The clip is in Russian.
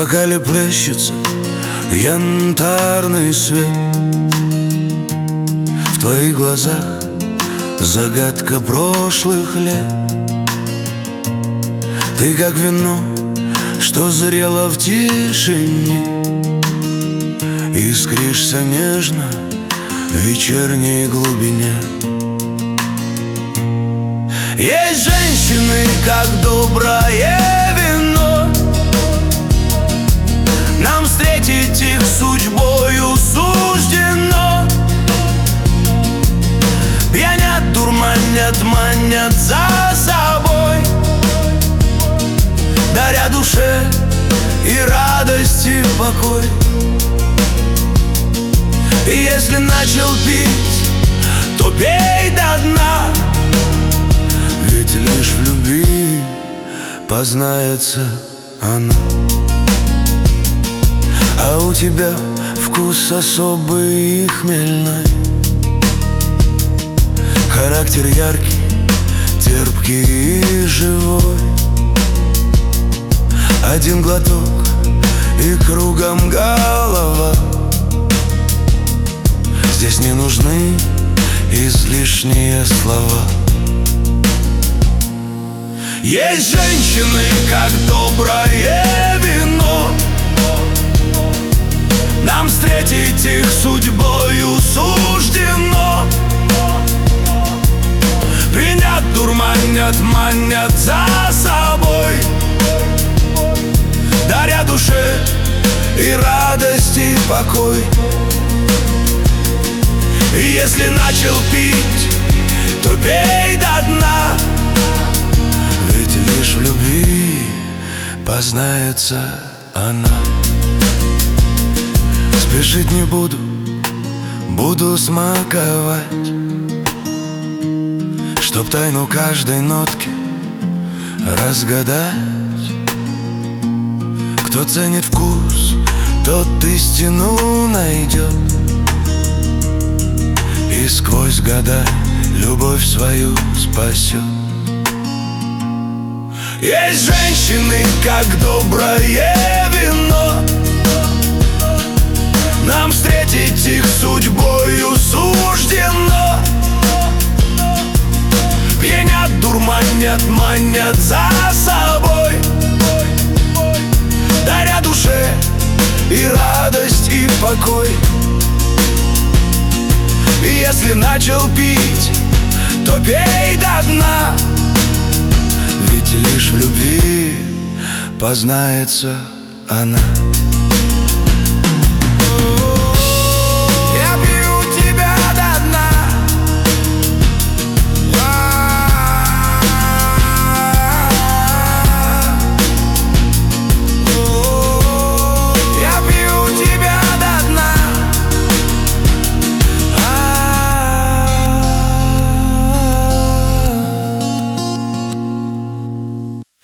бокале плещется янтарный свет. В твоих глазах загадка прошлых лет. Ты как вино, что зрело в тишине, искришься нежно в вечерней глубине. Есть женщины, как доброе вино, нам встретить их судьбою суждено. Пьянят, дурманят, манят за собой, даря душе и радость, и покой. И если начал пить, то пей до дна, ведь лишь в любви познается она. А у тебя вкус особый и хмельной, характер яркий, терпкий и живой. Один глоток и кругом голова. Здесь не нужны излишние слова. Есть женщины, как доброе вино, нам встретить их судьбою суждено. Пьянят, дурманят, манят за собой, даря душе и радость, и покой. И если начал пить, то пей до дна, ведь лишь в любви познается она. Спешить не буду, буду смаковать, чтоб тайну каждой нотки разгадать. Кто ценит вкус, тот истину найдет, и сквозь года любовь свою спасет. Есть женщины, как доброе вино, нам встретить их судьбою суждено. Пьянят, дурманят, манят за собой, даря душе и радость, и покой. И если начал пить, то пей до дна, ведь лишь в любви познается она.